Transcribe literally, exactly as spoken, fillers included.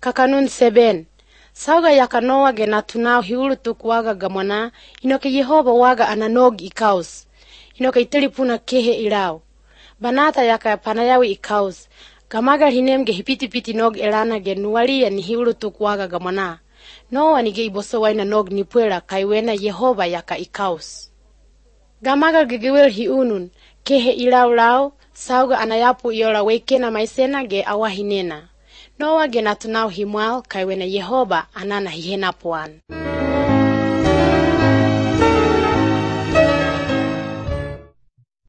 Kakanun seben. Sauga yaka Noa ge natunao hiulutuk waga gamana, inoke Yehova waga ananog ikaus. Inoke itilipuna kehe ilao. Banata yaka panayawi ikaus. Gamagal hinem ge hipiti-piti nog elana ge nuwalia ni hiulutuk waga gamana. Noa ni ge iboso waina nog nipuela kaiwena Yehova yaka ikaus. Gamagal ge gewel hiunun, kehe ilao lao, sauga anayapu iola wekena maisena ge awahinena. Noa ge natunao himwal kaiwena Yehova anana hihenapuan.